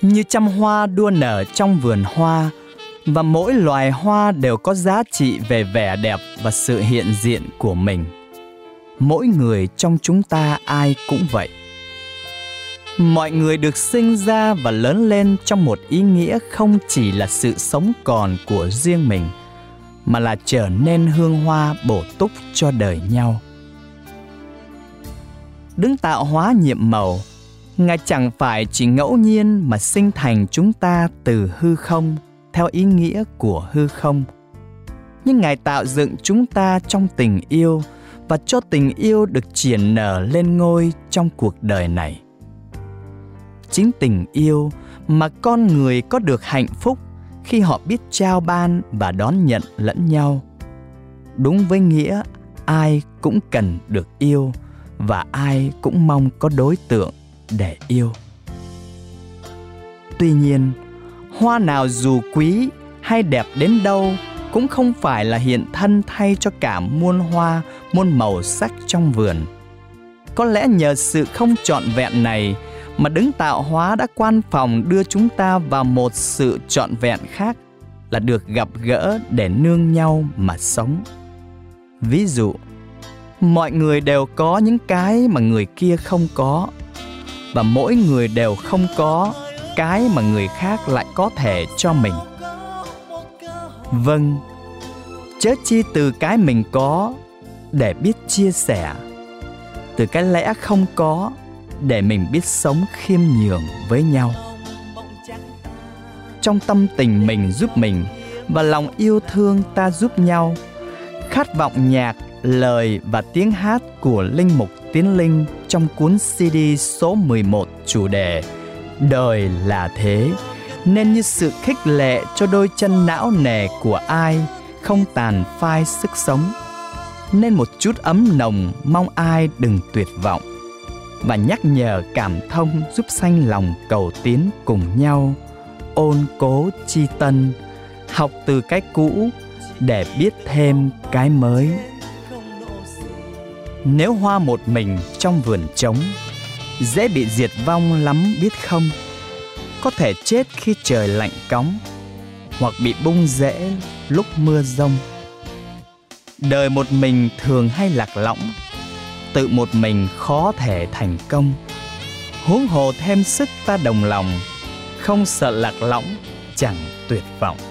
Như trăm hoa đua nở trong vườn hoa, và mỗi loài hoa đều có giá trị về vẻ đẹp và sự hiện diện của mình. Mỗi người trong chúng ta ai cũng vậy. Mọi người được sinh ra và lớn lên trong một ý nghĩa không chỉ là sự sống còn của riêng mình, mà là trở nên hương hoa bổ túc cho đời nhau. Đấng tạo hóa nhiệm màu, Ngài chẳng phải chỉ ngẫu nhiên mà sinh thành chúng ta từ hư không theo ý nghĩa của hư không, nhưng Ngài tạo dựng chúng ta trong tình yêu và cho tình yêu được triển nở lên ngôi trong cuộc đời này. Chính tình yêu mà con người có được hạnh phúc khi họ biết trao ban và đón nhận lẫn nhau. Đúng với nghĩa ai cũng cần được yêu và ai cũng mong có đối tượng để yêu. Tuy nhiên, hoa nào dù quý hay đẹp đến đâu cũng không phải là hiện thân thay cho cả muôn hoa, muôn màu sắc trong vườn. Có lẽ nhờ sự không trọn vẹn này mà Đấng tạo hóa đã quan phòng đưa chúng ta vào một sự trọn vẹn khác, là được gặp gỡ để nương nhau mà sống. Ví dụ, mọi người đều có những cái mà người kia không có, và mỗi người đều không có cái mà người khác lại có thể cho mình. Vâng, chớ chi từ cái mình có để biết chia sẻ, từ cái lẽ không có để mình biết sống khiêm nhường với nhau. Trong tâm tình mình giúp mình và lòng yêu thương ta giúp nhau. Khát vọng nhạc, lời và tiếng hát của Linh Mục Tiến Linh trong cuốn CD số 11 chủ đề Đời là thế, nên như sự khích lệ cho đôi chân não nề của ai không tàn phai sức sống, nên một chút ấm nồng mong ai đừng tuyệt vọng, và nhắc nhở cảm thông giúp sanh lòng cầu tiến cùng nhau, ôn cố chi tân, học từ cái cũ để biết thêm cái mới. Nếu hoa một mình trong vườn trống, dễ bị diệt vong lắm biết không? Có thể chết khi trời lạnh cóng, hoặc bị bung rễ lúc mưa giông. Đời một mình thường hay lạc lõng, tự một mình khó thể thành công. Huống hồ thêm sức ta đồng lòng, không sợ lạc lõng chẳng tuyệt vọng.